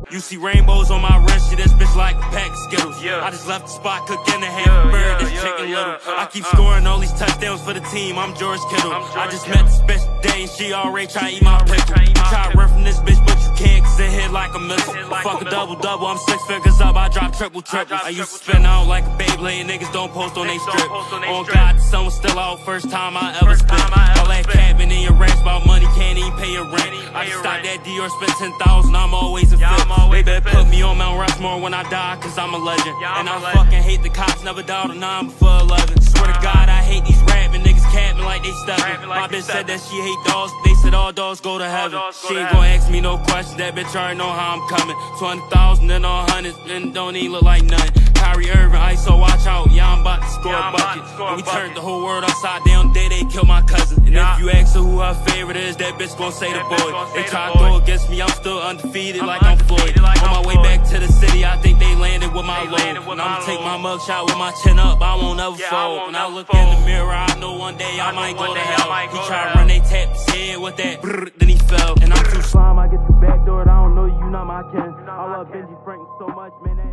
You see rainbows on my wrist, shit, this bitch like a pack of Skittles. I just left the spot cooking a half a bird, this chicken little. I keep scoring all these touchdowns for the team, I'm George Kittle. I just met this bitch today and she already try to eat my pickle. Try to run from this bitch, but you can't cause it hit like a missile. Fuck a double-double, I'm 6 figures up, I drop triple. I used to spin out like a Beyblade, niggas don't post on they strip. On God, the sun was still out, first time I ever spent. All that cabin in your rants about money, can't even pay your rent. I just stopped that Dior, spent 10,000, I'm always in fit. They better put me on Mount Rushmore when I die, cause I'm a legend. And I fucking hate the cops, never dialed a 9 before 11. Swear to God, I hate these rapping niggas capping like they steppin'. My bitch said that she hate dogs, they said all dogs go to heaven. She ain't gon' ask me no questions, that bitch already know how I'm coming. 20,000 and all hundreds, and don't even look like nothing. Kyrie Irving, ISO, watch out, yeah, I'm about to score a bucket. And we turned the whole world upside down, day they killed my cousin. And if you ask her who her favorite is, that bitch gon' say the boy. They try to throw against me, I'm still undefeated like I'm Floyd. On my way back to the city, I think they landed with my load. And I'ma take my mugshot with my chin up, I won't ever fold. When I look in the mirror, I know one day I might go to hell. He try to run, they tap his head with that brrr, then he fell. And I'm too slime, I get you backdoored, I don't know you, not my kin. I love Benji Franklin so much, man.